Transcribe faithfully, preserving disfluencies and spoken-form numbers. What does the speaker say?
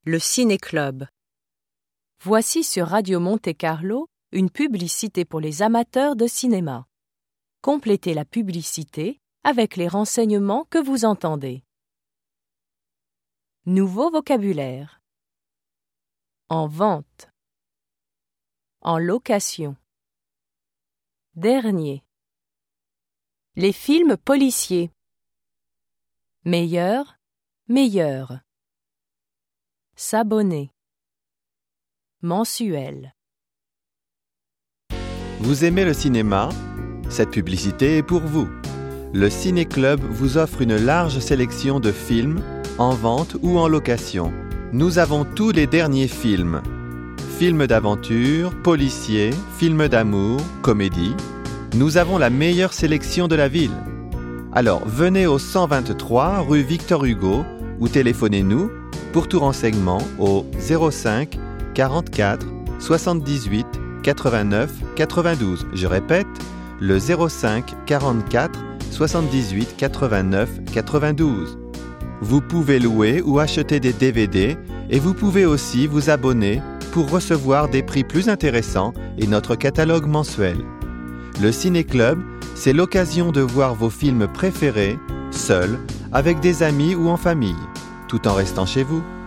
Le Ciné-Club. Voici sur Radio Monte Carlo une publicité pour les amateurs de cinéma. Complétez la publicité avec les renseignements que vous entendez. Nouveau vocabulaire. En vente. En location. Dernier. Les films policiers. Meilleur, meilleur. S'abonner. Mensuel. Vous aimez le cinéma? Cette publicité est pour vous. Le Ciné-Club vous offre une large sélection de films, en vente ou en location. Nous avons tous les derniers films. Films d'aventure, policiers, films d'amour, comédie. Nous avons la meilleure sélection de la ville. Alors venez au cent vingt-trois rue Victor Hugo ou téléphonez-nous pour tout renseignement au zéro cinq quarante-quatre soixante-dix-huit quatre-vingt-neuf quatre-vingt-douze. Je répète, le zéro cinq quarante-quatre soixante-dix-huit quatre-vingt-neuf quatre-vingt-douze. Vous pouvez louer ou acheter des D V D et vous pouvez aussi vous abonner pour recevoir des prix plus intéressants et notre catalogue mensuel. Le Ciné-Club, c'est l'occasion de voir vos films préférés, seul, avec des amis ou en famille, tout en restant chez vous.